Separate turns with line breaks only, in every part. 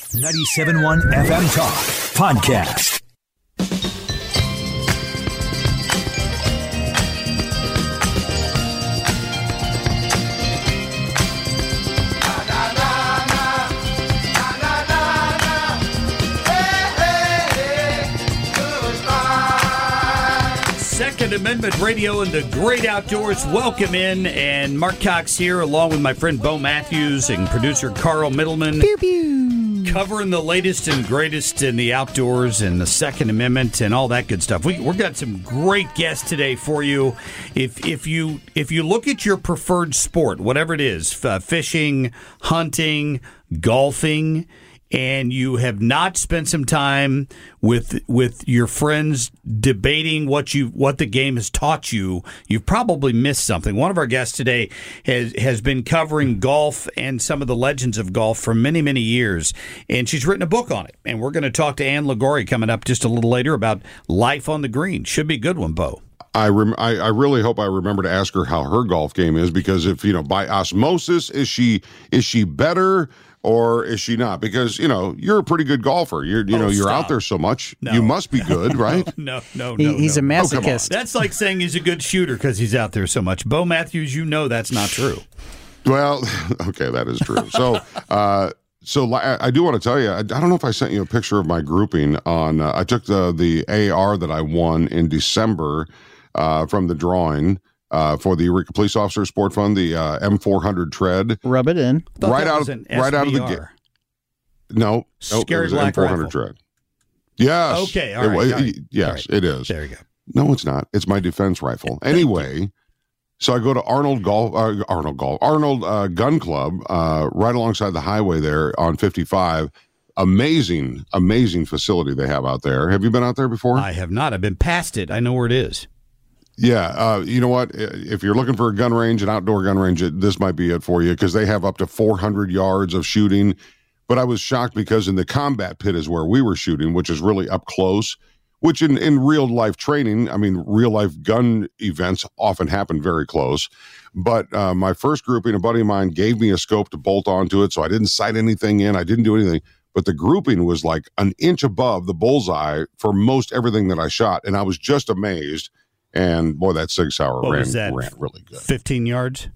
97.1 FM Talk Podcast.
Second Amendment Radio and the great outdoors. Welcome in, and Mark Cox here, along with my friend Bo Matthews and producer Carl Middleman.
Pew, pew.
Covering the latest and greatest in the outdoors and the Second Amendment and all that good stuff. We've got some great guests today for you. If you look at your preferred sport, whatever it is, fishing, hunting, golfing, and you have not spent some time with your friends debating what the game has taught you, you've probably missed something. One of our guests today has been covering golf and some of the legends of golf for many, many years, and she's written a book on it. And we're going to talk to Ann Liguori coming up just a little later about life on the green. Should be a good one, Bo.
I really hope I remember to ask her how her golf game is, because if, by osmosis, is she better or is she not? Because, you're a pretty good golfer. You're out there so much. No. You must be good, right?
No.
He's a masochist.
That's like saying he's a good shooter because he's out there so much. Bo Matthews, that's not true.
Well, okay, that is true. So, I do want to tell you, I don't know if I sent you a picture of my grouping on, I took the AR that I won in December from the drawing for the Eureka Police Officer Sport Fund, the M400 tread.
Rub it in.
Right out of the gate. No,
Scary
it was
Black
an M400
rifle.
tread. Yes.
Okay, all right.
Yes,
all right.
It is.
There you go.
No, it's not. It's my defense rifle. Anyway, so I go to Arnold Gun Club, right alongside the highway there on 55. Amazing facility they have out there. Have you been out there before?
I have not. I've been past it. I know where it is.
Yeah, you know what? If you're looking for a gun range, an outdoor gun range, this might be it for you, because they have up to 400 yards of shooting. But I was shocked because in the combat pit is where we were shooting, which is really up close, which in real life training, real life gun events often happen very close. But my first grouping, a buddy of mine gave me a scope to bolt onto it, so I didn't sight anything in. I didn't do anything. But the grouping was like an inch above the bullseye for most everything that I shot. And I was just amazed. And boy, that Sig Sauer ran really good.
15 yards?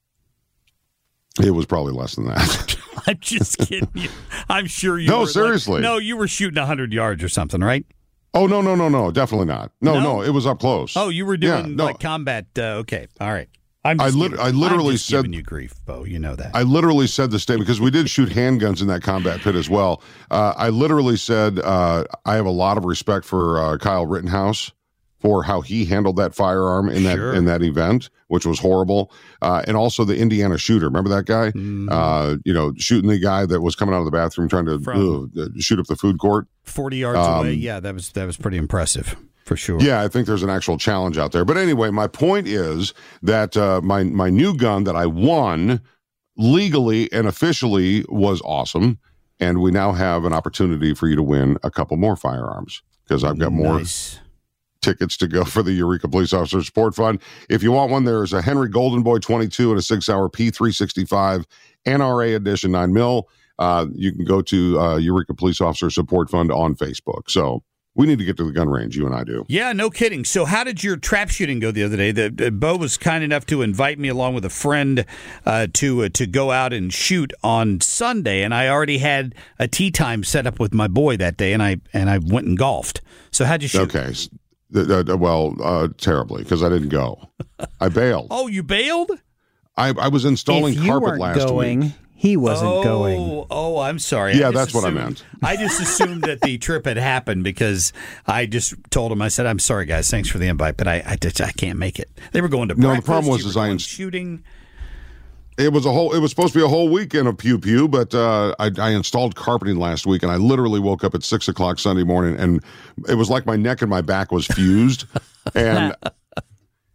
It was probably less than that.
I'm just kidding you. I'm sure you
No,
were
seriously.
You were shooting 100 yards or something, right?
Oh, no, definitely not. No, it was up close.
Oh, you were doing combat. Okay, all right.
I literally said,
giving you grief, Bo. You know that.
I literally said the statement, because we did shoot handguns in that combat pit as well. I literally said, I have a lot of respect for Kyle Rittenhouse for how he handled that firearm in that event, which was horrible. And also the Indiana shooter. Remember that guy? Mm-hmm. Shooting the guy that was coming out of the bathroom trying to shoot up the food court.
40 yards away. Yeah, that was pretty impressive. For sure.
Yeah, I think there's an actual challenge out there. But anyway, my point is that my new gun that I won legally and officially was awesome. And we now have an opportunity for you to win a couple more firearms, because I've got more tickets to go for the Eureka Police Officer Sport Fund. If you want one, there's a Henry Golden Boy 22 and a 6 Sauer P365 NRA edition 9mm. You can go to Eureka Police Officer Support Fund on Facebook. So we need to get to the gun range, you and I do.
Yeah, no kidding. So how did your trap shooting go the other day? Bo was kind enough to invite me along with a friend to go out and shoot on Sunday, and I already had a tee time set up with my boy that day, and I went and golfed. So how'd you shoot?
Okay. Terribly, because I didn't go. I bailed.
Oh, you bailed?
I was installing carpet last week.
He wasn't going.
Oh, I'm sorry.
Yeah, that's what I meant.
I just assumed that the trip had happened because I just told him, I said, I'm sorry, guys, thanks for the invite, but I can't make it. They were going to breakfast.
No, the problem was
shooting.
It was supposed to be a whole weekend of pew-pew, but I installed carpeting last week, and I literally woke up at 6 o'clock Sunday morning, and it was like my neck and my back was fused. And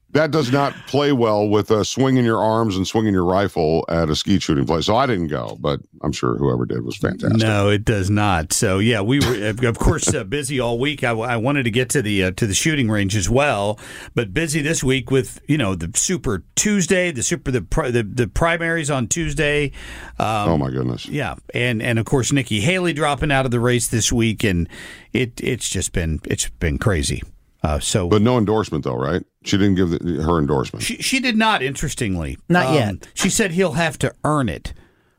that does not play well with swinging your arms and swinging your rifle at a skeet shooting place. So I didn't go, but I'm sure whoever did was fantastic.
No, it does not. So yeah, we were of course busy all week. I wanted to get to the shooting range as well, but busy this week with the Super Tuesday, the primaries on Tuesday.
Oh my goodness!
Yeah, and of course Nikki Haley dropping out of the race this week, and it's been crazy.
But no endorsement, though, right? She didn't give her endorsement.
She did not, interestingly.
Not yet.
She said he'll have to earn it.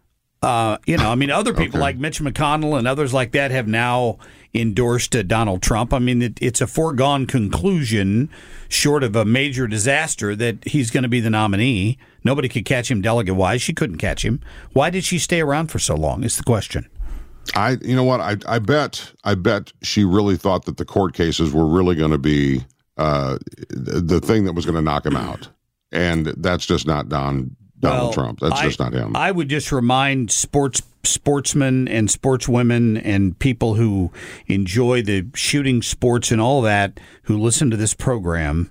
Other people like Mitch McConnell and others like that have now endorsed Donald Trump. I mean, it's a foregone conclusion, short of a major disaster, that he's going to be the nominee. Nobody could catch him delegate-wise. She couldn't catch him. Why did she stay around for so long is the question.
I bet she really thought that the court cases were really going to be the thing that was going to knock him out, and that's just not Donald Trump. That's just not him.
I would just remind sportsmen and sportswomen and people who enjoy the shooting sports and all that who listen to this program,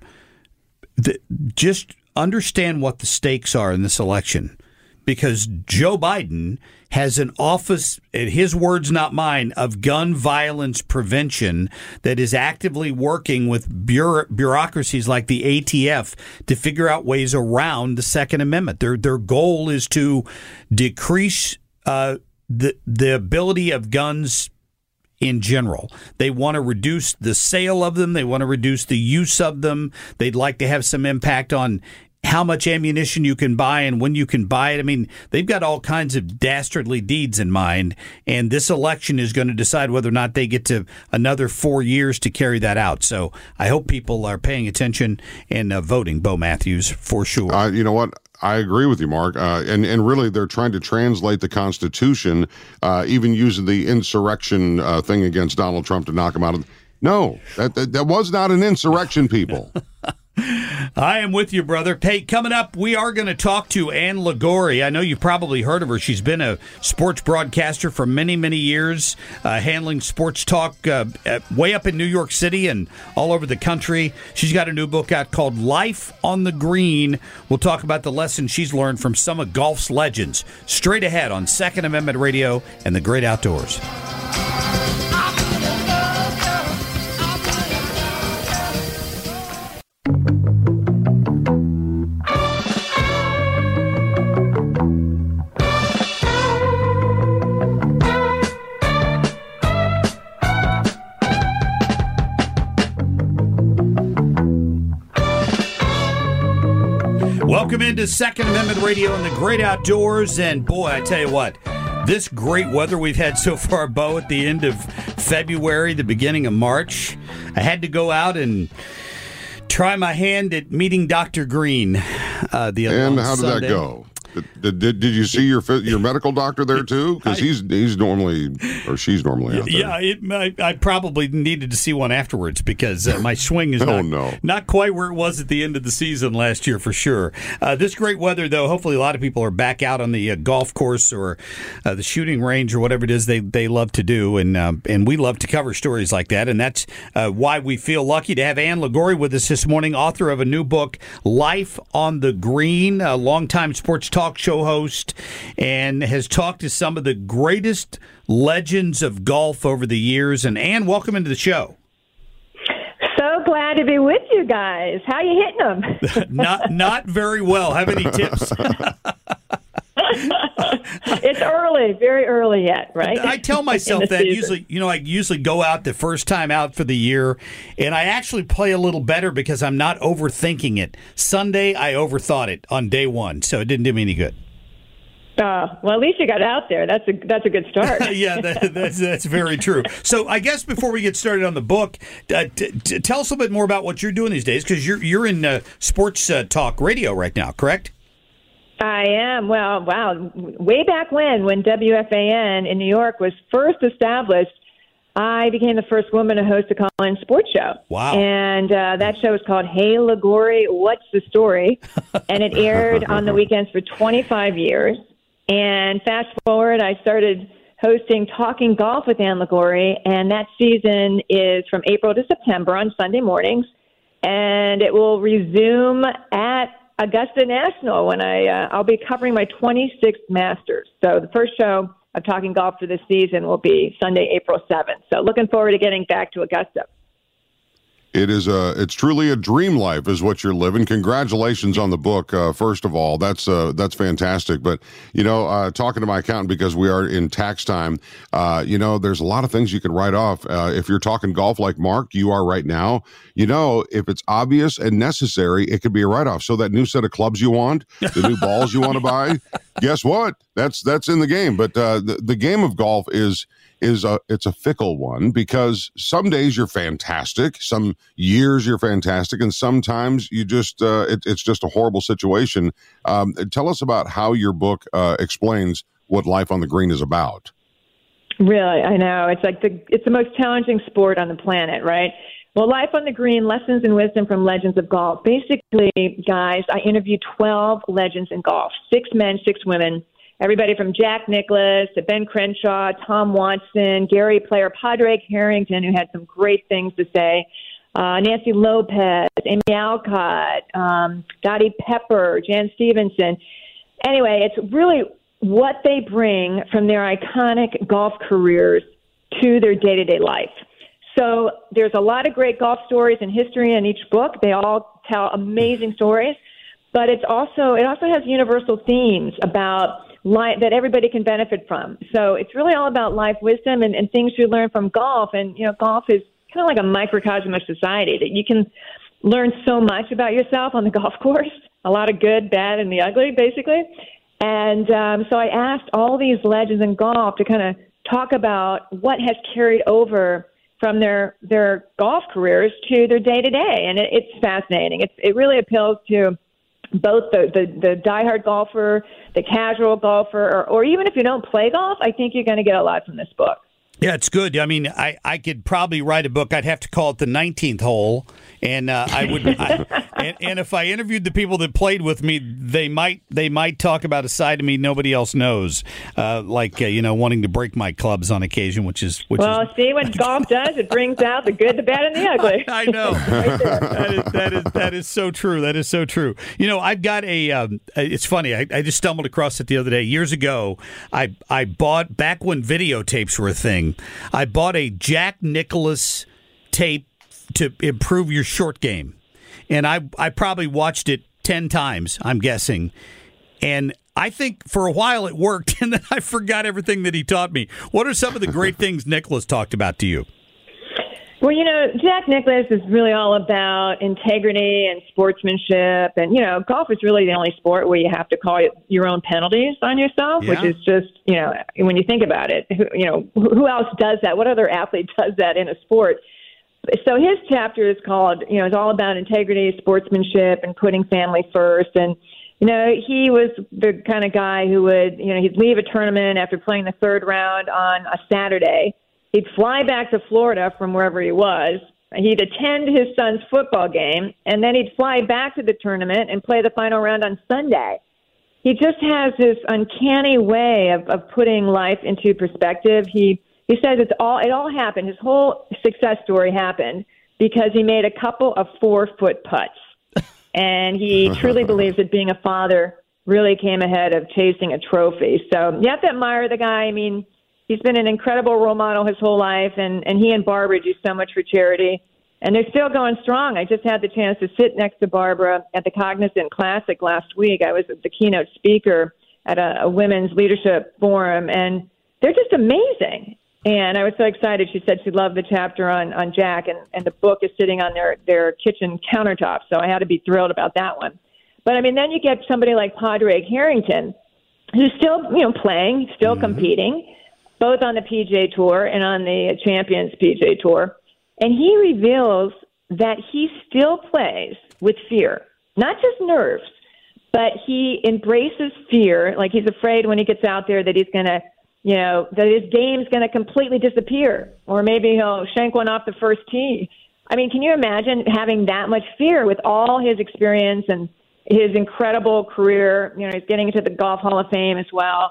just understand what the stakes are in this election. Because Joe Biden has an office, his words not mine, of gun violence prevention that is actively working with bureaucracies like the ATF to figure out ways around the Second Amendment. Their goal is to decrease the ability of guns in general. They want to reduce the sale of them. They want to reduce the use of them. They'd like to have some impact on how much ammunition you can buy and when you can buy it. I mean, they've got all kinds of dastardly deeds in mind, and this election is going to decide whether or not they get to another 4 years to carry that out. So I hope people are paying attention and voting, Bo Matthews, for sure.
You know what? I agree with you, Mark. And really, they're trying to translate the Constitution, even using the insurrection thing against Donald Trump to knock him out of. No, that was not an insurrection, people.
I am with you, brother. Hey, coming up, we are going to talk to Ann Liguori. I know you've probably heard of her. She's been a sports broadcaster for many, many years, handling sports talk way up in New York City and all over the country. She's got a new book out called Life on the Green. We'll talk about the lessons she's learned from some of golf's legends. Straight ahead on Second Amendment Radio and the Great Outdoors. Welcome into Second Amendment Radio and the Great Outdoors. And boy, I tell you what, this great weather we've had so far, Bo, at the end of February, the beginning of March, I had to go out and try my hand at meeting Dr. Green the other
And how did
Sunday.
That go? Did you see your medical doctor there too? Because he's normally, or she's normally out there.
Yeah, I probably needed to see one afterwards because my swing is not quite where it was at the end of the season last year for sure. This great weather, though, hopefully a lot of people are back out on the golf course or the shooting range or whatever it is they love to do, and we love to cover stories like that, and that's why we feel lucky to have Ann Liguori with us this morning, author of a new book, Life on the Green, a longtime sports talk show host, and has talked to some of the greatest legends of golf over the years. And Ann, welcome into the show.
So glad to be with you guys. How you hitting them?
Not very well. Have any tips?
It's early, very early yet, right?
I tell myself that I usually go out the first time out for the year, and I actually play a little better because I'm not overthinking it. Sunday, I overthought it on day one, so it didn't do me any good.
Well, at least you got out there. That's a good start.
Yeah, that's very true. So I guess before we get started on the book, tell us a bit more about what you're doing these days, because you're in sports talk radio right now, correct?
I am. Well, wow. Way back when WFAN in New York was first established, I became the first woman to host a call-in sports show.
Wow.
And that show is called Hey Liguori, What's the Story? And it aired on the weekends for 25 years. And fast forward, I started hosting Talking Golf with Ann Liguori, and that season is from April to September on Sunday mornings. and it will resume at Augusta National when I'll be covering my 26th Masters. So the first show of Talking Golf for this season will be Sunday, April 7th. So looking forward to getting back to Augusta.
It's truly a dream life is what you're living. Congratulations on the book. First of all, that's fantastic. But, talking to my accountant, because we are in tax time, there's a lot of things you can write off. If you're talking golf like Mark, you are right now, if it's obvious and necessary, it could be a write-off. So that new set of clubs you want, the new balls you want to buy, guess what? That's in the game. But the game of golf it's a fickle one, because some days you're fantastic, some years you're fantastic, and sometimes you just it's just a horrible situation. Tell us about how your book explains what life on the green is about.
Really, I know. It's like it's the most challenging sport on the planet, right? Well, Life on the Green, Lessons and Wisdom from Legends of Golf. Basically, guys, I interviewed 12 legends in golf, 6 men, 6 women. Everybody from Jack Nicklaus to Ben Crenshaw, Tom Watson, Gary Player, Padraig Harrington, who had some great things to say, Nancy Lopez, Amy Alcott, Dottie Pepper, Jan Stevenson. Anyway, it's really what they bring from their iconic golf careers to their day-to-day life. So there's a lot of great golf stories and history in each book. They all tell amazing stories, but it also has universal themes about life that everybody can benefit from. So it's really all about life wisdom and things you learn from golf. And, golf is kind of like a microcosm of society, that you can learn so much about yourself on the golf course, a lot of good, bad, and the ugly, basically. And so I asked all these legends in golf to kind of talk about what has carried over from their golf careers to their day-to-day. And it's fascinating. It really appeals to both the diehard golfer, the casual golfer, or even if you don't play golf. I think you're going to get a lot from this book.
Yeah, it's good. I mean, I could probably write a book. I'd have to call it the 19th hole, and and if I interviewed the people that played with me, they might talk about a side of me nobody else knows, like wanting to break my clubs on occasion, which is
see what golf does. It brings out the good, the bad, and the ugly.
I know. That is so true. That is so true. I've got it's funny. I just stumbled across it the other day. Years ago, I bought, back when videotapes were a thing, I bought a Jack Nicklaus tape to improve your short game. And I probably watched it 10 times, I'm guessing. And I think for a while it worked, and then I forgot everything that he taught me. What are some of the great things Nicklaus talked about to you?
Well, Jack Nicklaus is really all about integrity and sportsmanship. And, golf is really the only sport where you have to call your own penalties on yourself, which is just, when you think about it, who else does that? What other athlete does that in a sport? So his chapter is called, it's all about integrity, sportsmanship, and putting family first. And, he was the kind of guy who would, he'd leave a tournament after playing the third round on a Saturday. He'd fly back to Florida from wherever he was. He'd attend his son's football game, and then he'd fly back to the tournament and play the final round on Sunday. He just has this uncanny way of putting life into perspective. He says it all happened. His whole success story happened because he made a couple of 4-foot putts. And he truly believes that being a father really came ahead of chasing a trophy. So you have to admire the guy. I mean, he's been an incredible role model his whole life, and he and Barbara do so much for charity. And they're still going strong. I just had the chance to sit next to Barbara at the Cognizant Classic last week. I was the keynote speaker at a women's leadership forum, and they're just amazing. And I was so excited. She said she loved the chapter on Jack, and the book is sitting on their kitchen countertop, so I had to be thrilled about that one. But, I mean, then you get somebody like Padraig Harrington, who's still, playing, still competing, both on the PGA Tour and on the Champions PGA Tour. And he reveals that he still plays with fear, not just nerves, but he embraces fear. Like, he's afraid when he gets out there that he's going to, that his game's going to completely disappear, or maybe he'll shank one off the first tee. I mean, can you imagine having that much fear with all his experience and his incredible career? He's getting into the Golf Hall of Fame as well.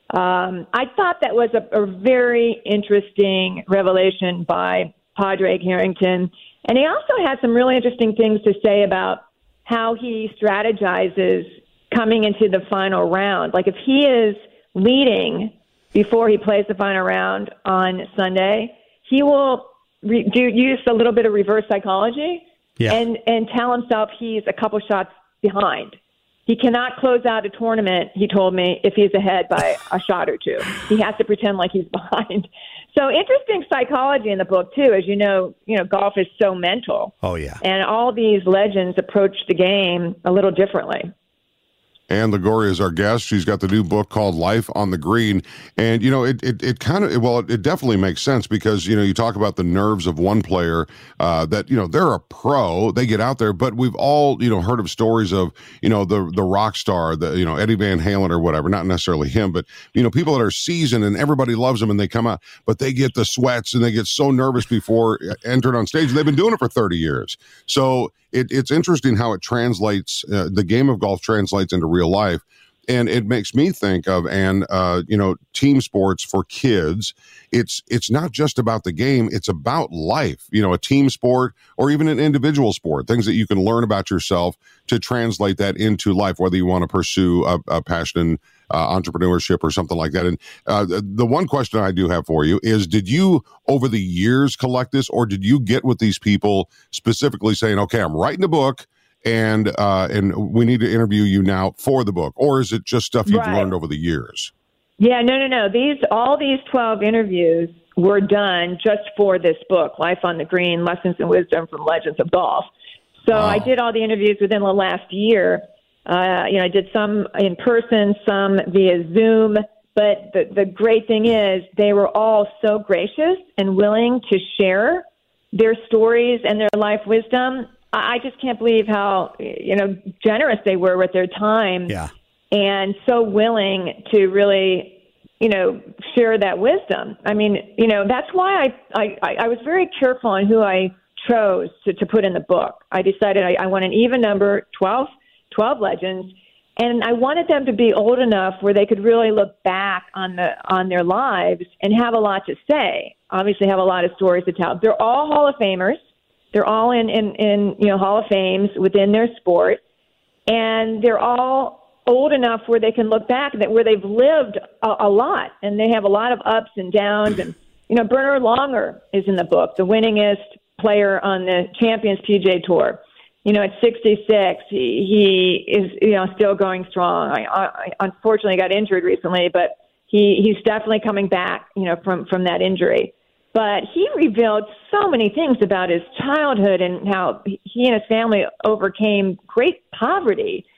I thought that was a very interesting revelation by Padraig Harrington. And he also had some really interesting things to say about how he strategizes coming into the final round. Like if he is leading before he plays the final round on Sunday, he will use a little bit of reverse psychology and tell himself he's a couple shots behind. He cannot close out a tournament, he told me, if he's ahead by a shot or two. He has to pretend like he's behind. So interesting psychology in the book, too. As you know, golf is so mental.
Oh, yeah.
And all these legends approach the game a little differently.
Ann Liguori is our guest. She's got the new book called Life on the Green. And, it kind of, it definitely makes sense because, you talk about the nerves of one player that, they're a pro, they get out there, but we've all, heard of stories of, the rock star, Eddie Van Halen or whatever, not necessarily him, but, people that are seasoned and everybody loves them and they come out, but they get the sweats and they get so nervous before entering on stage. They've been doing it for 30 years. So it's interesting how it translates, the game of golf translates into real life. And it makes me think of, team sports for kids. It's not just about the game. It's about life, a team sport or even an individual sport, things that you can learn about yourself to translate that into life, whether you want to pursue a passion in entrepreneurship or something like that. And the one question I do have for you is, did you over the years collect this, or did you get with these people specifically saying, okay, I'm writing a book and we need to interview you now for the book? Or is it just stuff you've learned over the years?
Yeah, no. All these 12 interviews were done just for this book, Life on the Green, Lessons in Wisdom from Legends of Golf. So I did all the interviews within the last year. I did some in person, some via Zoom. But the great thing is they were all so gracious and willing to share their stories and their life wisdom. I just can't believe how, generous they were with their time and so willing to really, share that wisdom. I mean, that's why I was very careful on who I chose to put in the book. I decided I want an even number, 12 legends, and I wanted them to be old enough where they could really look back on their lives and have a lot to say. Obviously have a lot of stories to tell. They're all Hall of Famers. They're all in Hall of Fames within their sport, and they're all old enough where they can look back where they've lived a lot, and they have a lot of ups and downs. And Bernard Langer is in the book, the winningest player on the Champions PGA Tour. At 66, he is still going strong. I unfortunately got injured recently, but he's definitely coming back from that injury. But he revealed so many things about his childhood and how he and his family overcame great poverty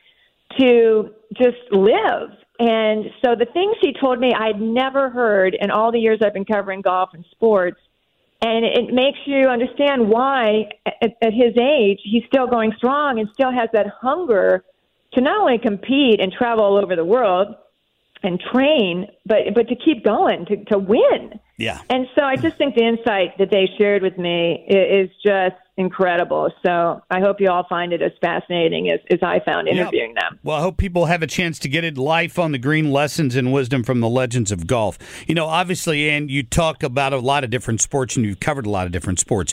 to just live. And so the things he told me I'd never heard in all the years I've been covering golf and sports. And it makes you understand why, at his age, he's still going strong and still has that hunger to not only compete and travel all over the world and train, but to keep going, to win.
Yeah.
And so I just think the insight that they shared with me is just incredible. So I hope you all find it as fascinating as I found interviewing them.
Well, I hope people have a chance to get it. Life on the Green, Lessons in Wisdom from the Legends of Golf. Obviously, Ann, you talk about a lot of different sports and you've covered a lot of different sports.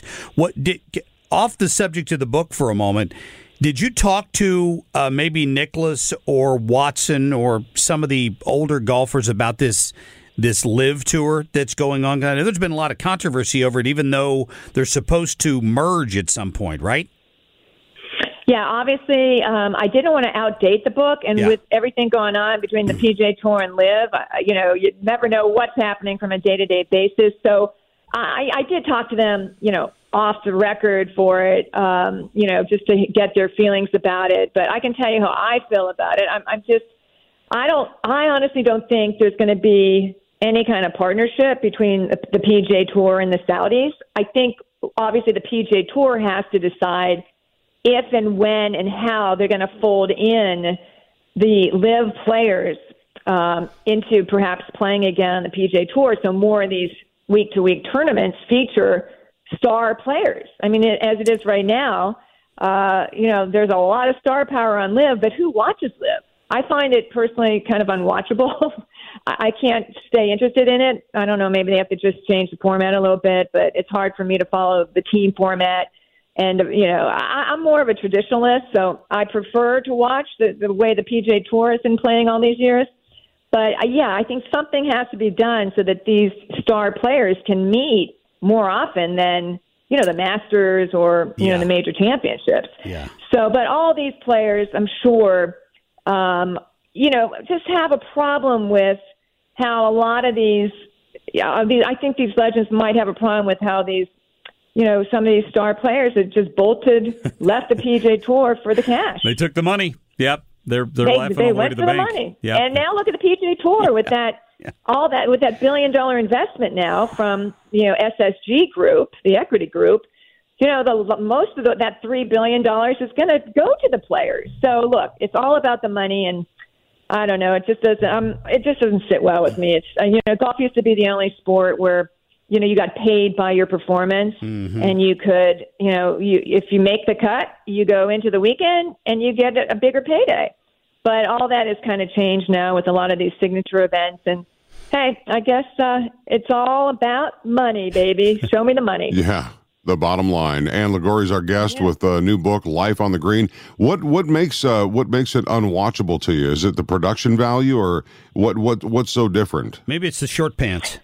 Off the subject of the book for a moment, did you talk to maybe Nicklaus or Watson or some of the older golfers about this LIV tour that's going on? I know there's been a lot of controversy over it, even though they're supposed to merge at some point, right?
Yeah, obviously, I didn't want to outdate the book, and with everything going on between the PGA Tour and LIV, you never know what's happening from a day-to-day basis. So I did talk to them, off the record for it, just to get their feelings about it. But I can tell you how I feel about it. I honestly don't think there's going to be any kind of partnership between the PGA Tour and the Saudis. I think, obviously, the PGA Tour has to decide if and when and how they're going to fold in the LIV players into perhaps playing again on the PGA Tour, so more of these week-to-week tournaments feature star players. I mean, as it is right now, there's a lot of star power on LIV, but who watches LIV? I find it personally kind of unwatchable. I can't stay interested in it. I don't know, maybe they have to just change the format a little bit, but it's hard for me to follow the team format. And, I'm more of a traditionalist, so I prefer to watch the way the PGA Tour has been playing all these years. But, I think something has to be done so that these star players can meet more often than, the Masters or, the major championships.
Yeah.
So, but all these players, I'm sure, just have a problem with how a lot of these, I think these legends might have a problem with how these, some of these star players that just left the PGA Tour for the cash.
They took the money. Yep. They're laughing all the way to the bank.
Money.
Yep.
And now look at the PGA Tour with that, with that $1 billion investment now from, SSG Group, the equity group. Most of that $3 billion is going to go to the players. So look, it's all about the money, and I don't know. It just doesn't sit well with me. It's, golf used to be the only sport where, you got paid by your performance, and you could, if you make the cut, you go into the weekend and you get a bigger payday. But all that has kind of changed now with a lot of these signature events. And hey, I guess it's all about money, baby. Show me the money.
Yeah. The bottom line. Ann Liguori's our guest with a new book, Life on the Green. What makes it unwatchable to you? Is it the production value, or what's so different?
Maybe it's the short pants.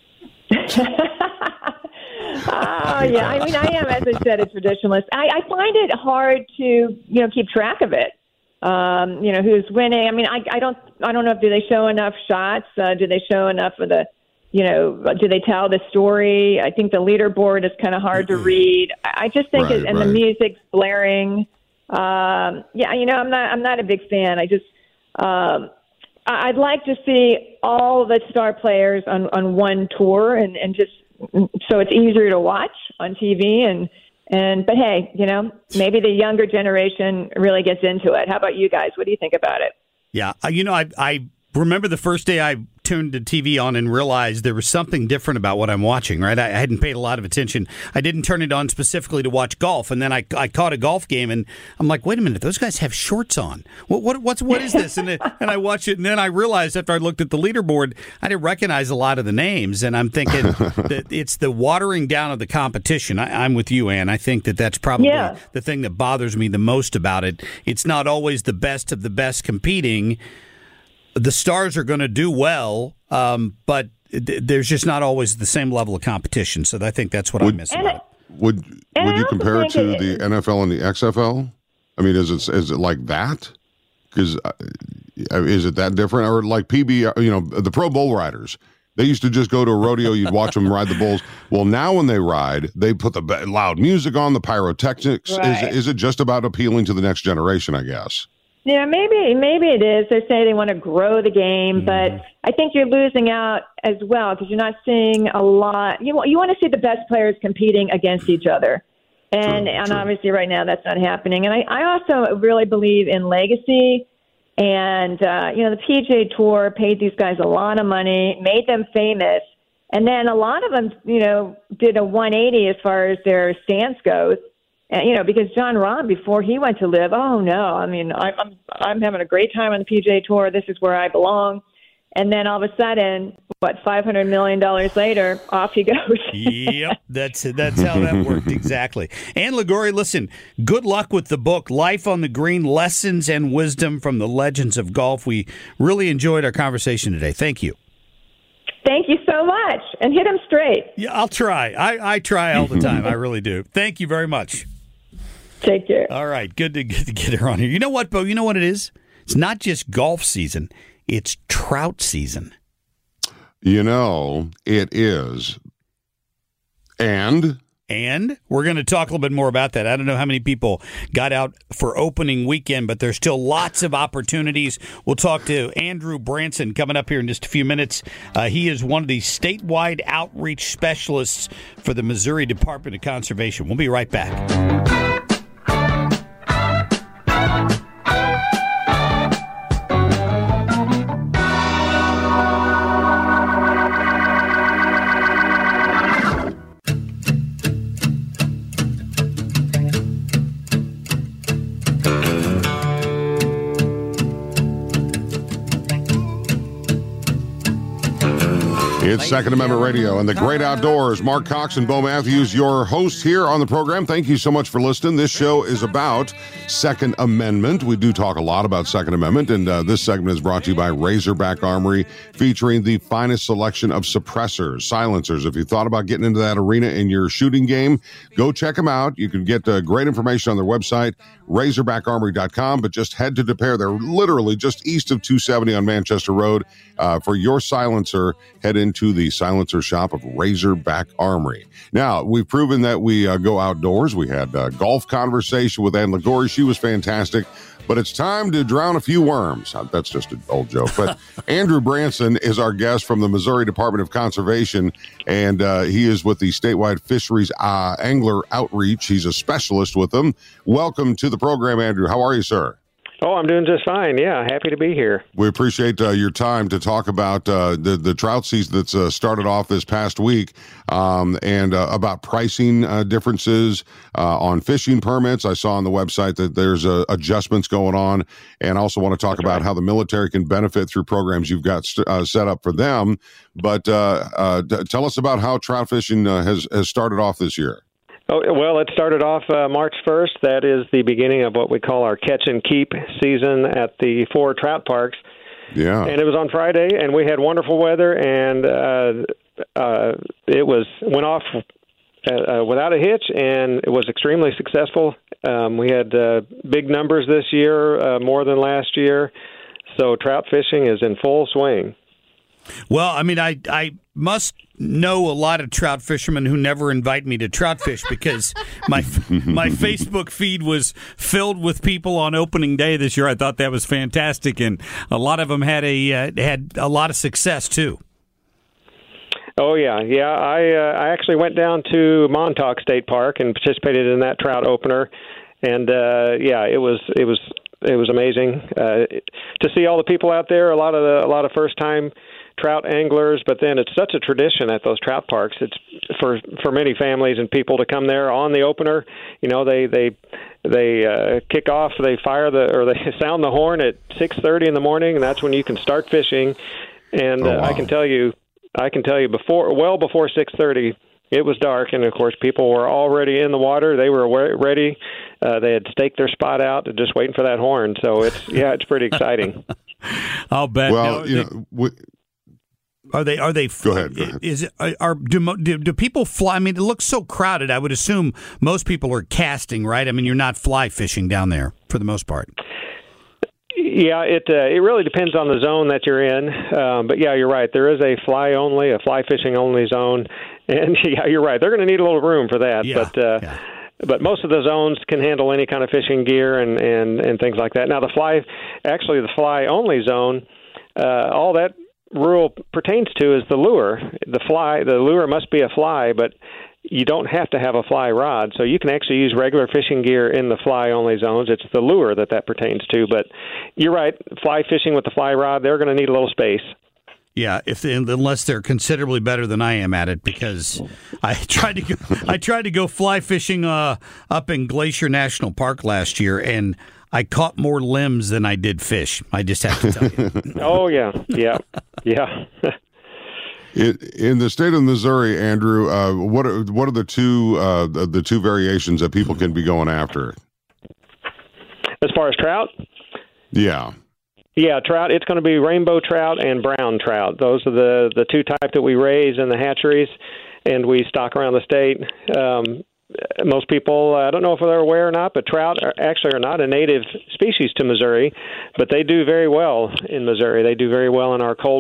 Oh, yeah. I mean, I am, as I said, a traditionalist. I find it hard to, keep track of it. Who's winning. I mean, I don't know do they show enough shots? Do they show enough of the, do they tell the story? I think the leaderboard is kind of hard to read. I just think the music's blaring. I'm not a big fan. I'd like to see all the star players on one tour and just so it's easier to watch on TV but hey, maybe the younger generation really gets into it. How about you guys? What do you think about it?
Yeah, I remember the first day I turned the TV on and realized there was something different about what I'm watching, right? I hadn't paid a lot of attention. I didn't turn it on specifically to watch golf, and then I caught a golf game, and I'm like, wait a minute, those guys have shorts on. What is this? And I watched it, and then I realized after I looked at the leaderboard, I didn't recognize a lot of the names, and I'm thinking that it's the watering down of the competition. I'm with you, Ann. I think that's probably the thing that bothers me the most about it. It's not always the best of the best competing. The stars are going to do well, but there's just not always the same level of competition. So I think that's what I miss about it.
Would you compare it to the NFL and the XFL? I mean, is it like that? Because is it that different, or like PB? The Pro Bull riders. They used to just go to a rodeo. You'd watch them ride the bulls. Well, now when they ride, they put the loud music on, the pyrotechnics. Right. Is it just about appealing to the next generation? I guess.
Yeah, maybe it is. They say they want to grow the game, but I think you're losing out as well because you're not seeing a lot. You want to see the best players competing against each other, and obviously right now that's not happening. And I also really believe in legacy. And the PGA Tour paid these guys a lot of money, made them famous, and then a lot of them, did a 180 as far as their stance goes. Because Jon Rahm, before he went to LIV, oh no, I mean, I'm having a great time on the PGA Tour. This is where I belong. And then all of a sudden, $500 million later, off he goes.
Yep, that's how that worked exactly. Ann Liguori, listen, good luck with the book, Life on the Green, Lessons and Wisdom from the Legends of Golf. We really enjoyed our conversation today. Thank you.
Thank you so much. And hit them straight.
Yeah, I'll try. I try all the time. I really do. Thank you very much.
Take care.
All right. Good to get her on here. You know what, Bo? You know what it is? It's not just golf season. It's trout season.
It is. And
we're going to talk a little bit more about that. I don't know how many people got out for opening weekend, but there's still lots of opportunities. We'll talk to Andrew Branson coming up here in just a few minutes. He is one of the statewide outreach specialists for the Missouri Department of Conservation. We'll be right back.
It's Second Amendment Radio and the Great Outdoors. Mark Cox and Bo Matthews, your hosts here on the program. Thank you so much for listening. This show is about Second Amendment. We do talk a lot about Second Amendment, and this segment is brought to you by Razorback Armory, featuring the finest selection of suppressors, silencers. If you thought about getting into that arena in your shooting game, go check them out. You can get great information on their website, RazorbackArmory.com, but just head to Des Peres. They're literally just east of 270 on Manchester Road. For your silencer, head into the silencer shop of Razorback Armory. Now, we've proven that we go outdoors. We had a golf conversation with Ann Liguori. She was fantastic. But it's time to drown a few worms. That's just an old joke. But Andrew Branson is our guest from the Missouri Department of Conservation, and he is with the Statewide Fisheries Angler Outreach. He's a specialist with them. Welcome to the program, Andrew. How are you, sir?
Oh, I'm doing just fine. Yeah, happy to be here.
We appreciate your time to talk about the trout season that's started off this past week, and about pricing differences on fishing permits. I saw on the website that there's adjustments going on, and I also want to talk about how the military can benefit through programs you've got set up for them. But tell us about how trout fishing has started off this year.
Oh, well, it started off March 1st. That is the beginning of what we call our catch and keep season at the 4 trout parks.
Yeah.
And it was on Friday, and we had wonderful weather, and it went off without a hitch, and it was extremely successful. We had big numbers this year, more than last year. So trout fishing is in full swing.
Well, I mean, I must know a lot of trout fishermen who never invite me to trout fish because my Facebook feed was filled with people on opening day this year. I thought that was fantastic, and a lot of them had a lot of success too.
Oh yeah. I actually went down to Montauk State Park and participated in that trout opener, and it was amazing to see all the people out there. A lot of first time trout anglers, but then it's such a tradition at those trout parks. It's for many families and people to come there on the opener. You know, they kick off, they sound the horn at 6:30 in the morning, and that's when you can start fishing. And
wow.
I can tell you before 6:30 it was dark, and of course people were already in the water. They were ready. They had staked their spot out, just waiting for that horn. So it's pretty exciting.
I'll bet.
Well,
Are they?
Go ahead.
Do people fly? I mean, it looks so crowded. I would assume most people are casting, right? I mean, you're not fly fishing down there for the most part.
Yeah, it really depends on the zone that you're in. But yeah, you're right. There is a fly fishing only zone, and yeah, you're right. They're going to need a little room for that.
Yeah,
But most of the zones can handle any kind of fishing gear and things like that. Now, the fly only zone, all that rule pertains to is the lure. The lure must be a fly, but you don't have to have a fly rod. So you can actually use regular fishing gear in the fly only zones. It's the lure that pertains to. But you're right, fly fishing with the fly rod, they're going to need a little space.
Yeah, unless they're considerably better than I am at it, because I tried to go fly fishing up in Glacier National Park last year, and I caught more limbs than I did fish. I just have to tell you.
Oh yeah.
In the state of Missouri, Andrew, what are the two variations that people can be going after?
As far as trout?
Yeah.
Yeah, trout, it's going to be rainbow trout and brown trout. Those are the two types that we raise in the hatcheries, and we stock around the state. Most people, I don't know if they're aware or not, but trout are not a native species to Missouri, but they do very well in Missouri. They do very well in our cold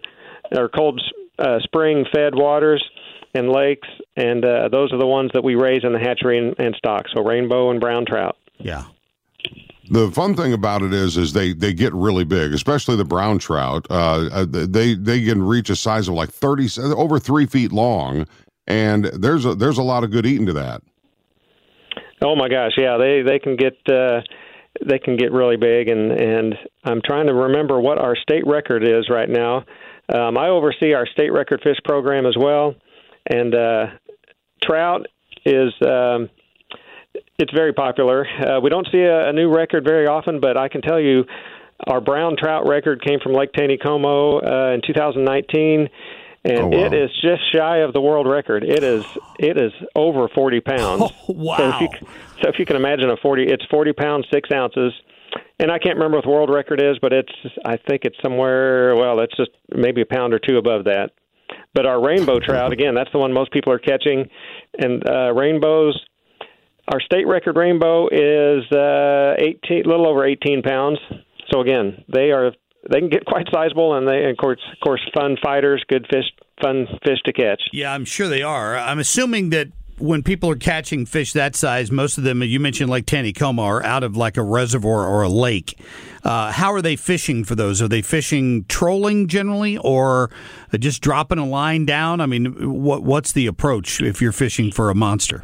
spring-fed waters and lakes, and those are the ones that we raise in the hatchery and stock, so rainbow and brown trout.
Yeah.
The fun thing about it is they get really big, especially the brown trout. They can reach a size of like over 3 feet long, and there's a lot of good eating to that.
Oh my gosh, yeah, they can get really big, and I'm trying to remember what our state record is right now. I oversee our state record fish program as well, and trout is. It's very popular. We don't see a new record very often, but I can tell you our brown trout record came from Lake Taneycomo in 2019, And it is just shy of the world record. It is over 40 pounds.
Oh, wow.
So if you can imagine it's 40 pounds, 6 ounces. And I can't remember what the world record is, but I think it's somewhere, well, it's just maybe a pound or two above that. But our rainbow trout, again, that's the one most people are catching. And rainbows, our state record rainbow is a little over 18 pounds. So again, they can get quite sizable, and they, of course, fun fighters, good fish, fun fish to catch.
Yeah, I'm sure they are. I'm assuming that when people are catching fish that size, most of them, you mentioned Lake Taneycomo, are out of like a reservoir or a lake. How are they fishing for those? Are they fishing trolling generally, or just dropping a line down? I mean, what's the approach if you're fishing for a monster?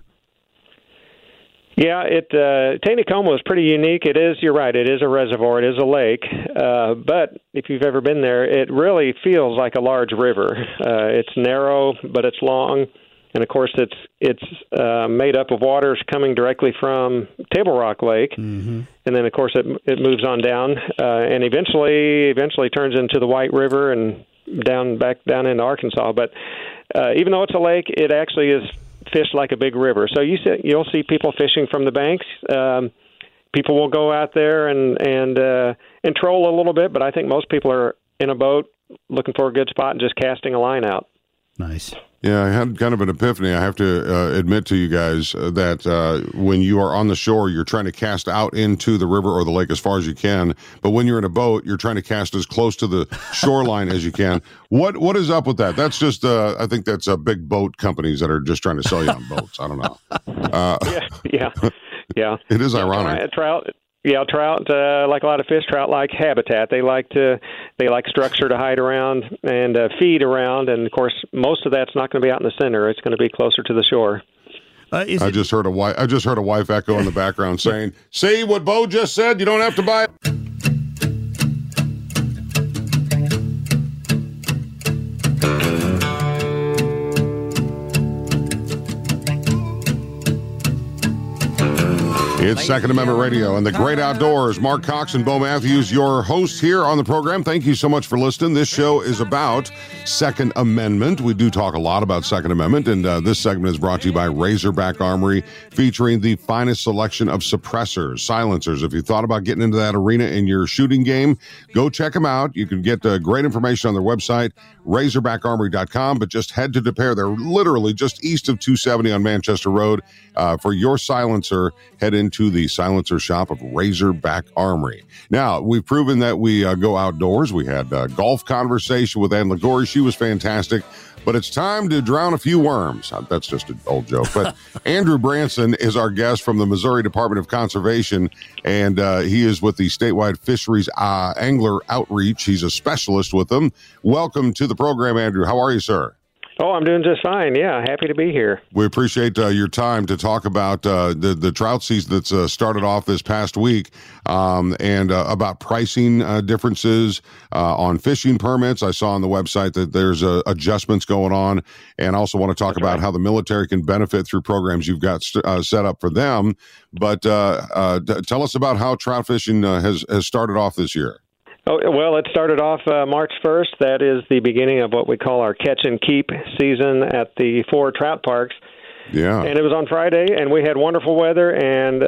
Yeah, Taneycomo is pretty unique. It is, you're right, it is a reservoir, it is a lake, but if you've ever been there, it really feels like a large river. It's narrow, but it's long, and of course it's made up of waters coming directly from Table Rock Lake, and then of course it moves on down, and eventually turns into the White River and back down into Arkansas. But even though it's a lake, it actually is fished like a big river. So you'll see people fishing from the banks. People will go out there and troll a little bit, but I think most people are in a boat looking for a good spot and just casting a line out.
Nice.
Yeah, I had kind of an epiphany. I have to admit to you guys that when you are on the shore, you're trying to cast out into the river or the lake as far as you can. But when you're in a boat, you're trying to cast as close to the shoreline as you can. What is up with that? That's just, I think that's big boat companies that are just trying to sell you on boats. I don't know.
Yeah.
It is ironic.
Trout, like a lot of fish, trout like habitat. They like structure to hide around and feed around, and of course, most of that's not going to be out in the center. It's going to be closer to the shore.
I just heard a wife echo in the background saying, "See what Bo just said? You don't have to buy it." It's Second Amendment Radio and the Great Outdoors. Mark Cox and Bo Matthews, your hosts here on the program. Thank you so much for listening. This show is about Second Amendment. We do talk a lot about Second Amendment, and this segment is brought to you by Razorback Armory, featuring the finest selection of suppressors, silencers. If you thought about getting into that arena in your shooting game, go check them out. You can get great information on their website, RazorbackArmory.com, but just head to Des Peres. They're literally just east of 270 on Manchester Road. For your silencer, head into the silencer shop of Razorback Armory. Now, we've proven that we go outdoors. We had a golf conversation with Ann Liguori. She was fantastic. But it's time to drown a few worms. That's just an old joke. But Andrew Branson is our guest from the Missouri Department of Conservation, and he is with the Statewide Fisheries Angler Outreach. He's a specialist with them. Welcome to the program, Andrew. How are you, sir?
Oh, I'm doing just fine. Yeah, happy to be here.
We appreciate your time to talk about the trout season that's started off this past week, and about pricing differences on fishing permits. I saw on the website that there's adjustments going on, and I also want to talk about how the military can benefit through programs you've got set up for them. But tell us about how trout fishing has started off this year.
Oh, well, it started off March 1st. That is the beginning of what we call our catch and keep season at the 4 trout parks.
Yeah.
And it was on Friday, and we had wonderful weather, and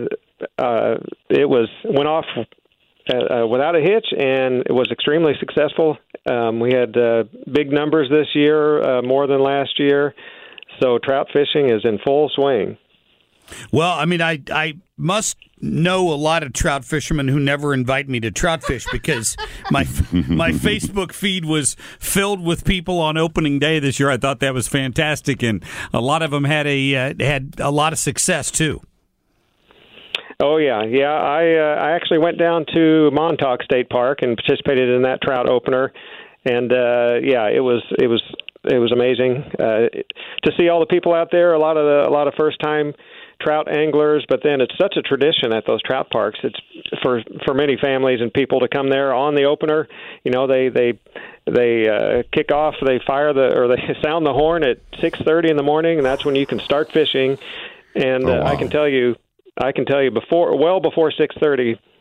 it went off without a hitch, and it was extremely successful. We had big numbers this year, more than last year. So trout fishing is in full swing.
Well, I mean, I must know a lot of trout fishermen who never invite me to trout fish, because my Facebook feed was filled with people on opening day this year. I thought that was fantastic, and a lot of them had a lot of success too.
Oh yeah. I actually went down to Montauk State Park and participated in that trout opener, and it was amazing to see all the people out there. A lot of first time trout anglers, but then it's such a tradition at those trout parks. It's for many families and people to come there on the opener. You know, they kick off, they sound the horn at 6:30 in the morning, and that's when you can start fishing. And I can tell you before 6:30,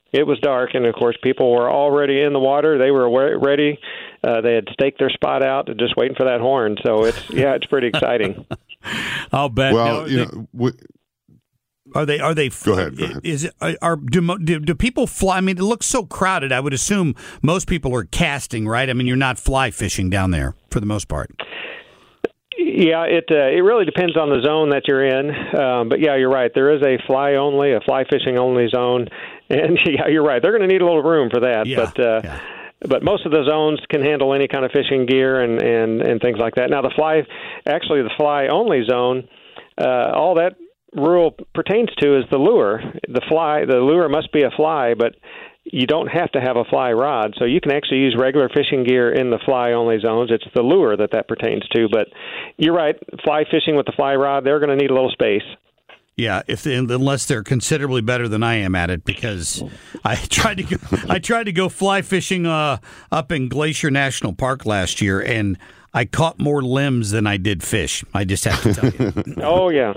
It was dark, and of course, people were already in the water. They were ready. They had staked their spot out, just waiting for that horn. So it's pretty exciting.
I'll bet.
Well,
Are they?
Go ahead.
Is it? Do people fly? I mean, it looks so crowded. I would assume most people are casting, right? I mean, you're not fly fishing down there for the most part.
Yeah, it really depends on the zone that you're in. But yeah, you're right. There is a fly fishing only zone, and yeah, you're right. They're going to need a little room for that.
Yeah,
But most of the zones can handle any kind of fishing gear and things like that. Now, the fly only zone, all that rule pertains to is the lure. The lure must be a fly, but you don't have to have a fly rod. So you can actually use regular fishing gear in the fly only zones. It's the lure that pertains to. But you're right, fly fishing with the fly rod, they're going to need a little space.
Yeah, unless they're considerably better than I am at it, because I tried to go fly fishing up in Glacier National Park last year, and I caught more limbs than I did fish. I just have to tell you.
Oh yeah.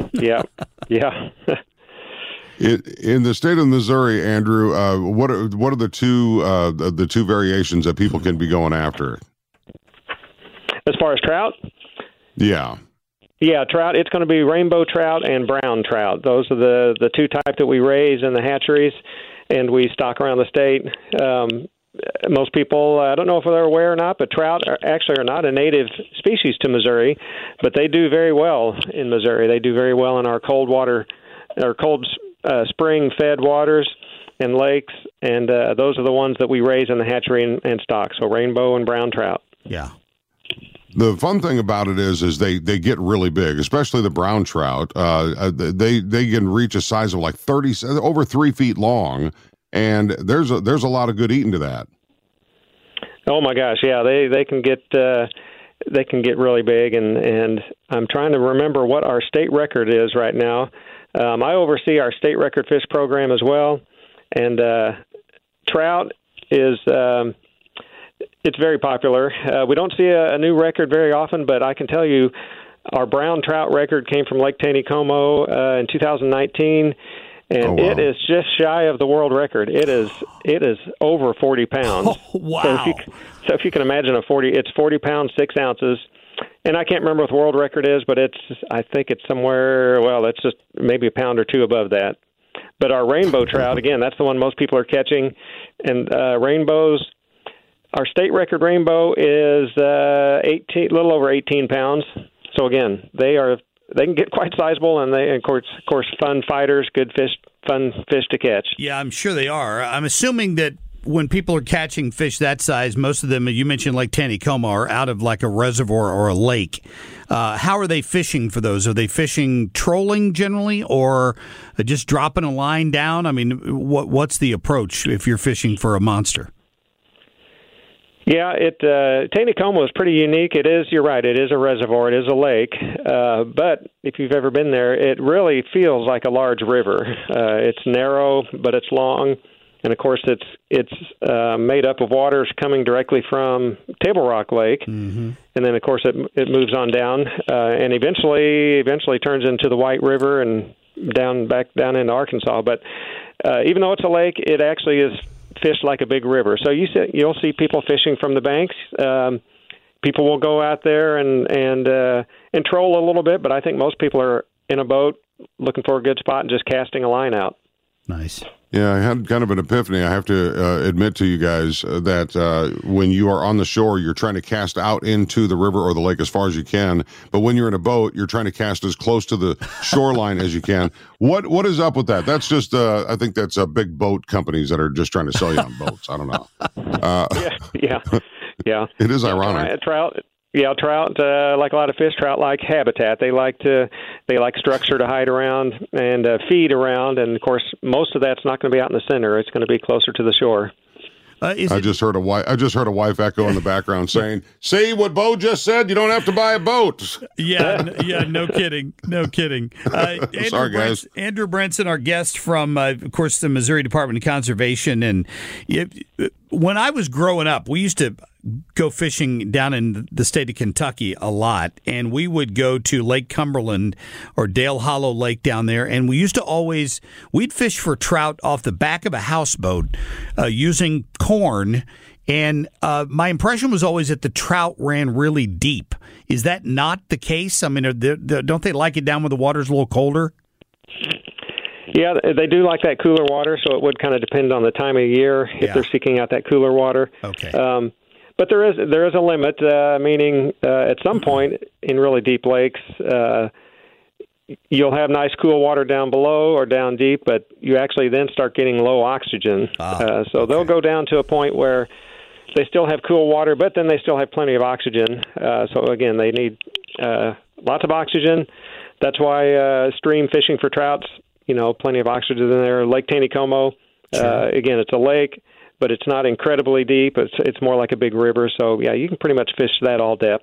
In the state of Missouri, Andrew, what are the two variations that people can be going after?
As far as trout?
Yeah.
Yeah, trout. It's going to be rainbow trout and brown trout. Those are the two types that we raise in the hatcheries, and we stock around the state. Most people, I don't know if they're aware or not, but trout are not a native species to Missouri, but they do very well in Missouri. They do very well in our cold spring-fed waters and lakes, and those are the ones that we raise in the hatchery and stock. So rainbow and brown trout.
Yeah.
The fun thing about it is they get really big, especially the brown trout. They can reach a size of like over 3 feet long, and there's a lot of good eating to that.
Oh my gosh, yeah, they can get really big, and I'm trying to remember what our state record is right now. I oversee our state record fish program as well, and trout is. It's very popular. We don't see a new record very often, but I can tell you our brown trout record came from Lake Taneycomo in 2019, and It is just shy of the world record. It is over 40 pounds.
Oh, wow.
So if you can imagine it's 40 pounds, 6 ounces. And I can't remember what the world record is, but I think it's somewhere, it's just maybe a pound or two above that. But our rainbow trout, again, that's the one most people are catching. And rainbows, our state record rainbow is a little over 18 pounds. So again, they can get quite sizable, and they, of course, fun fighters, fun fish to catch.
Yeah, I'm sure they are. I'm assuming that when people are catching fish that size, most of them, you mentioned Lake Taneycomo, are out of like a reservoir or a lake. How are they fishing for those? Are they fishing trolling generally, or just dropping a line down? I mean, what's the approach if you're fishing for a monster?
Yeah, Taneycomo is pretty unique. You're right, it is a reservoir, it is a lake, but if you've ever been there, it really feels like a large river. It's narrow, but it's long, and of course it's made up of waters coming directly from Table Rock Lake, and then of course it moves on down, and eventually turns into the White River and back down into Arkansas. But even though it's a lake, it actually is fished like a big river. So you'll see people fishing from the banks. People will go out there and troll a little bit, but I think most people are in a boat looking for a good spot and just casting a line out.
Nice.
Yeah, I had kind of an epiphany. I have to admit to you guys that when you are on the shore, you're trying to cast out into the river or the lake as far as you can. But when you're in a boat, you're trying to cast as close to the shoreline as you can. What is up with that? That's just, I think that's big boat companies that are just trying to sell you on boats. I don't know.
Yeah.
It is ironic.
Trout, like a lot of fish, trout like habitat. They like structure to hide around and feed around, and of course, most of that's not going to be out in the center. It's going to be closer to the shore.
I just heard a wife echo in the background saying, "See what Bo just said? You don't have to buy a boat."
Yeah, no kidding.
Sorry, guys.
Andrew Brenson, our guest from, of course, the Missouri Department of Conservation, and when I was growing up, we used to go fishing down in the state of Kentucky a lot, and we would go to Lake Cumberland or Dale Hollow Lake down there, and we used to we'd fish for trout off the back of a houseboat using corn, and my impression was always that the trout ran really deep. Is that not the case? I mean, don't they like it down when the water's a little colder?
Yeah, they do like that cooler water, so it would kind of depend on the time of year if they're seeking out that cooler water.
Okay.
But there is a limit, meaning at some point in really deep lakes, you'll have nice cool water down below or down deep, but you actually then start getting low oxygen. So they'll go down to a point where they still have cool water, but then they still have plenty of oxygen. So again, they need lots of oxygen. That's why stream fishing for trouts, plenty of oxygen in there. Lake Taneycomo, again, it's a lake, but it's not incredibly deep. It's more like a big river. So, yeah, you can pretty much fish that all depths.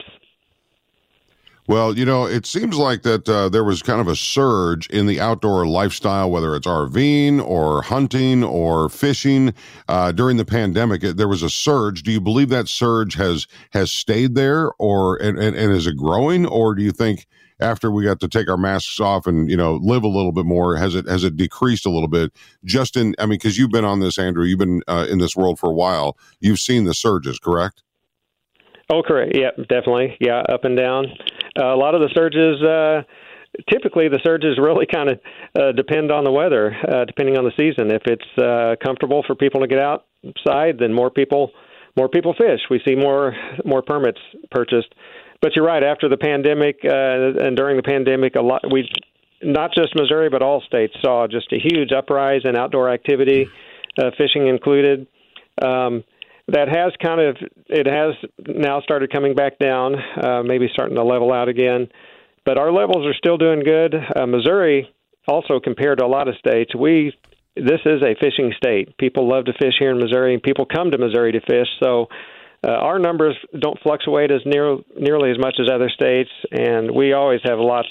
Well, it seems like that there was kind of a surge in the outdoor lifestyle, whether it's RVing or hunting or fishing during the pandemic. There was a surge. Do you believe that surge has stayed there, and is it growing, or do you think after we got to take our masks off and live a little bit more, has it decreased a little bit? Because you've been on this, Andrew, you've been in this world for a while. You've seen the surges, correct?
Oh, correct. Yeah, definitely. Yeah, up and down. A lot of the surges, typically the surges really kind of depend on the weather, depending on the season. If it's comfortable for people to get outside, then more people fish. We see more permits purchased. But you're right. After the pandemic and during the pandemic, not just Missouri, but all states saw just a huge uprise in outdoor activity, fishing included. That has now started coming back down, maybe starting to level out again. But our levels are still doing good. Missouri, also compared to a lot of states, this is a fishing state. People love to fish here in Missouri, and people come to Missouri to fish. So our numbers don't fluctuate as nearly as much as other states, and we always have lots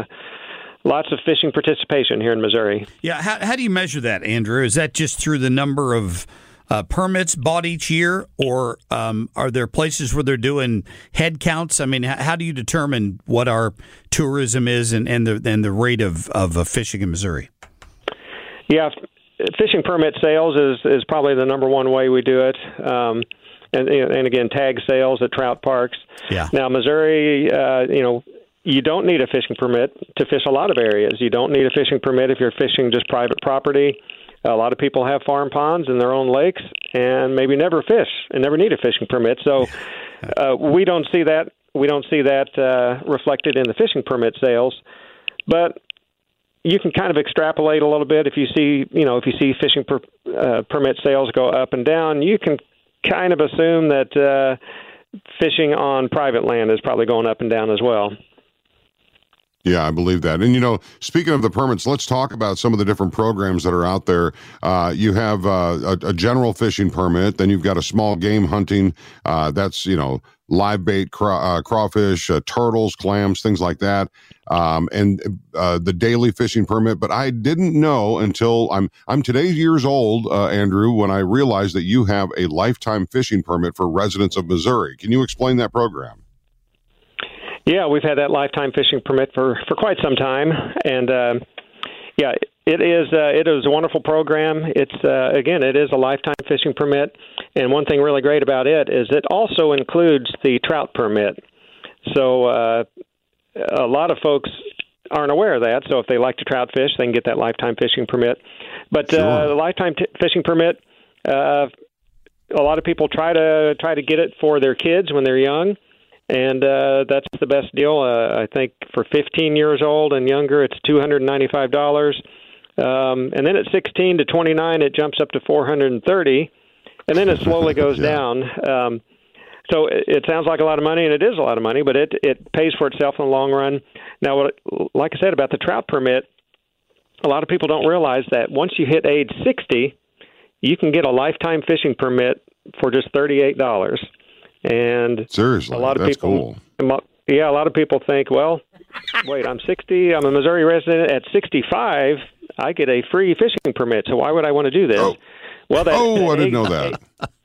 of fishing participation here in Missouri.
Yeah, how do you measure that, Andrew? Is that just through the number of permits bought each year, or are there places where they're doing head counts? I mean, how do you determine what our tourism is and the rate of fishing in Missouri? Yeah,
fishing permit sales is probably the number one way we do it. And again, tag sales at trout parks.
Yeah.
Now, Missouri, you don't need a fishing permit to fish a lot of areas. You don't need a fishing permit if you're fishing just private property. A lot of people have farm ponds in their own lakes and maybe never fish and never need a fishing permit. So we don't see that. We don't see that reflected in the fishing permit sales. But you can kind of extrapolate a little bit. If you see fishing permit sales go up and down, you can kind of assume that fishing on private land is probably going up and down as well.
Yeah, I believe that. And, speaking of the permits, let's talk about some of the different programs that are out there. You have a general fishing permit, then you've got a small game hunting. That's, live bait, crawfish, turtles, clams, things like that. And the daily fishing permit. But I didn't know until I'm today's years old, Andrew, when I realized that you have a lifetime fishing permit for residents of Missouri. Can you explain that program?
Yeah, we've had that lifetime fishing permit for quite some time, and it is a wonderful program. It is a lifetime fishing permit, and one thing really great about it is it also includes the trout permit. So a lot of folks aren't aware of that. So if they like to trout fish, they can get that lifetime fishing permit. But the lifetime fishing permit, a lot of people try to get it for their kids when they're young. And that's the best deal. I think for 15 years old and younger, it's $295. And then at 16 to 29, it jumps up to $430. And then it slowly goes down. So it sounds like a lot of money, and it is a lot of money, but it pays for itself in the long run. Now, like I said about the trout permit, a lot of people don't realize that once you hit age 60, you can get a lifetime fishing permit for just $38. And
seriously,
a lot of
that's
people,
cool.
Yeah, a lot of people think, well, wait, I'm 60, I'm a Missouri resident. At 65, I get a free fishing permit. So why would I want to do this?
I didn't know that.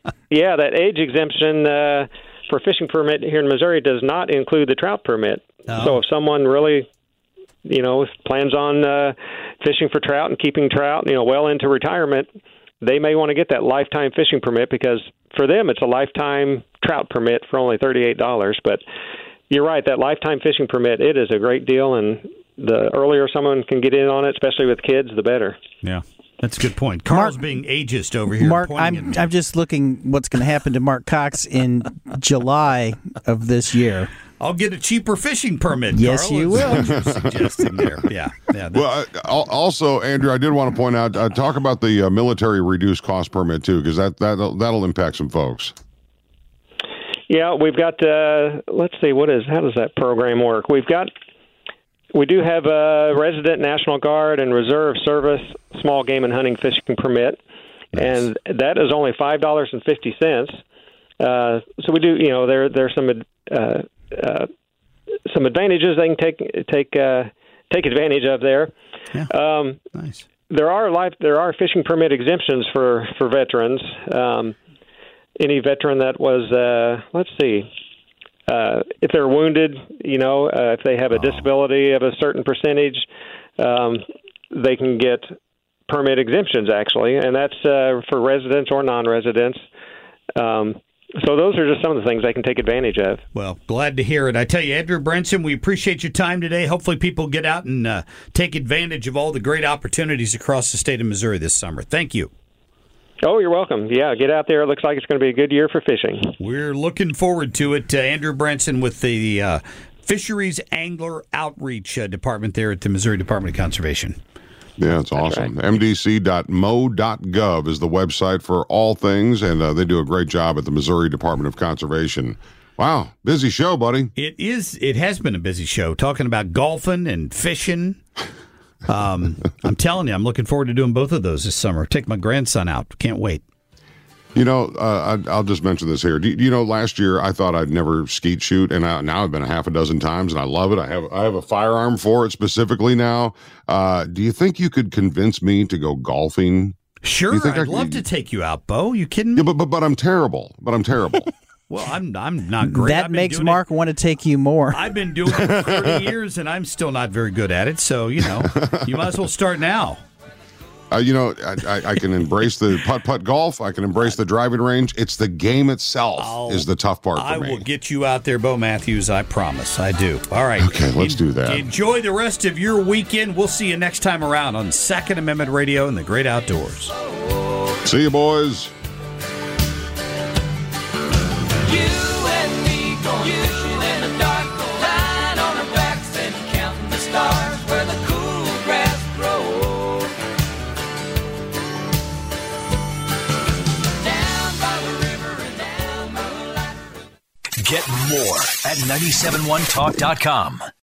that age exemption for fishing permit here in Missouri does not include the trout permit.
Oh.
So if someone really, plans on fishing for trout and keeping trout, well into retirement, they may want to get that lifetime fishing permit, because for them it's a lifetime trout permit for only $38. But you're right, that lifetime fishing permit, it is a great deal, and the earlier someone can get in on it, especially with kids, the better.
Yeah. That's a good point. Carl's being ageist over here.
Mark, I'm just looking what's going to happen to Mark Cox in July of this year.
I'll get a cheaper fishing permit.
Yes,
Carl.
you will.
What you're suggesting there. Yeah.
Well, also, Andrew, I did want to point out, talk about the military reduced cost permit too, because that'll impact some folks.
Yeah, we've got. Let's see, how does that program work? We do have a resident National Guard and Reserve Service small game and hunting fishing permit, and that is only $5.50. So we do, there's some advantages they can take advantage of there.
Yeah. Nice.
There are fishing permit exemptions for veterans. Any veteran that was, let's see. If they're wounded, if they have a disability of a certain percentage, they can get permit exemptions, actually, and that's for residents or non-residents. So those are just some of the things they can take advantage of.
Well, glad to hear it. I tell you, Andrew Brinson, we appreciate your time today. Hopefully people get out and take advantage of all the great opportunities across the state of Missouri this summer. Thank you.
Oh, you're welcome. Yeah, get out there. It looks like it's going to be a good year for fishing.
We're looking forward to it. Andrew Branson with the Fisheries Angler Outreach Department there at the Missouri Department of Conservation.
Yeah, it's awesome.
Right.
MDC.mo.gov is the website for all things, and they do a great job at the Missouri Department of Conservation. Wow, busy show, buddy.
It is. It has been a busy show, talking about golfing and fishing. I'm telling you, I'm looking forward to doing both of those this summer. Take my grandson out. Can't wait.
I'll just mention this here. Do you know, last year I thought I'd never skeet shoot, and now I've been a half a dozen times, and I love it. I have a firearm for it specifically now. Do you think you could convince me to go golfing?
Sure, I'd love to take you out, Bo. You kidding me?
Yeah, but I'm terrible.
Well, I'm not great.
That makes Mark want to take you more.
I've been doing it for 30 years, and I'm still not very good at it. So, you might as well start now.
I can embrace the putt-putt golf. I can embrace the driving range. It's the game itself is the tough part for me.
I will get you out there, Bo Matthews. I promise. I do. All right.
Okay, let's do that.
Enjoy the rest of your weekend. We'll see you next time around on Second Amendment Radio and the Great Outdoors.
See you, boys.
Get more at 971talk.com.